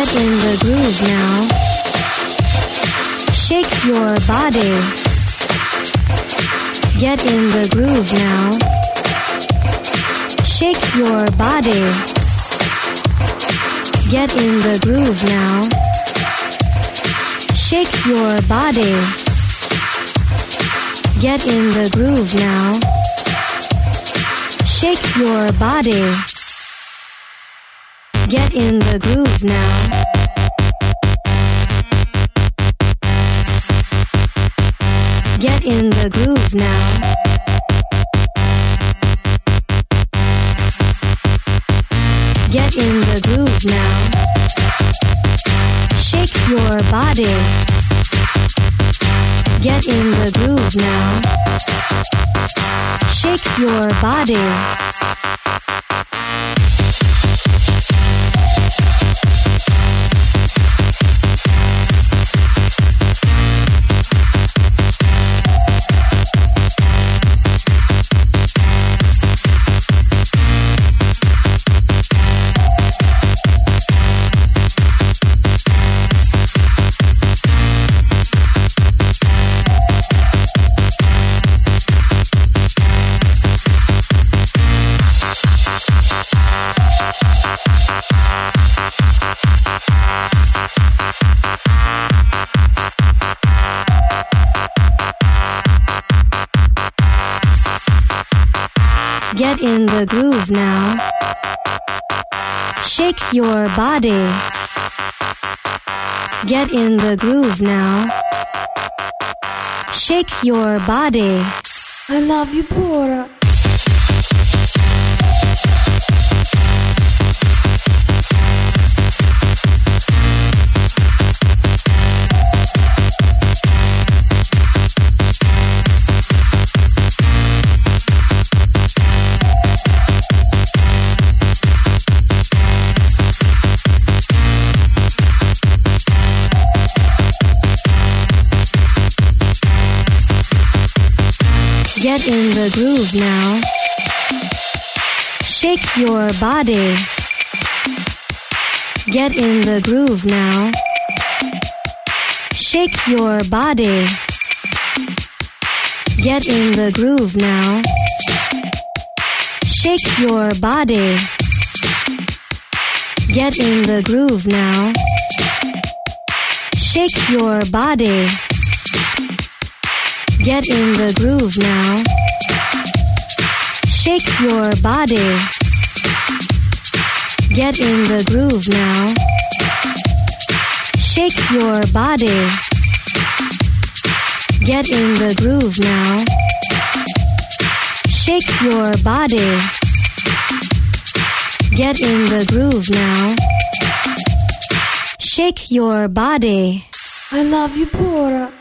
Get in the groove now. Shake your body. Get in the groove now. Shake your body. Get in the groove now. Shake your body. Get in the groove now. Shake your body. Get in the groove now. Get in the groove now. Get in the groove now. Shake your body. Get in the groove now. Shake your body. Get in the groove now. Shake your body. Get in the groove now. Shake your body. I love you, Bora. Get in the groove now. Shake your body. Get in the groove now. Shake your body. Get in the groove now. Shake your body. Get in the groove now. Shake your body. Get in the groove now. Shake your body. Get in the groove now. Shake your body. Get in the groove now. Shake your body. Get in the groove now. Shake your body. I love you, Bora.